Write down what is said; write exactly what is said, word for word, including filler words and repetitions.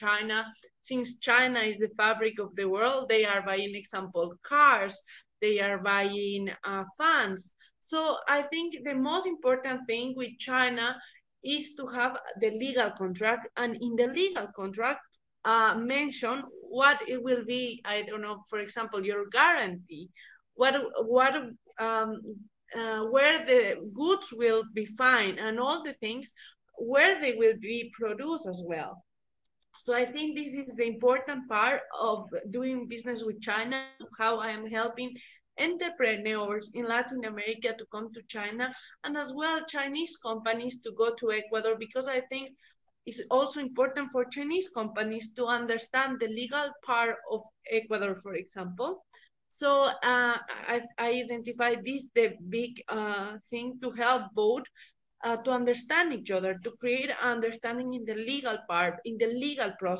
China. Since China is the fabric of the world, they are buying, example, cars, they are buying uh, funds. So I think the most important thing with China is to have the legal contract, and in the legal contract, uh, mention what it will be. I don't know, for example, your guarantee, what what um, uh, where the goods will be found, and all the things where they will be produced as well. So I think this is the important part of doing business with China, how I am helping entrepreneurs in Latin America to come to China, and as well Chinese companies to go to Ecuador, because I think it's also important for Chinese companies to understand the legal part of Ecuador, for example. So uh, I, I identify this the big uh, thing to help both uh, to understand each other, to create understanding in the legal part, in the legal process.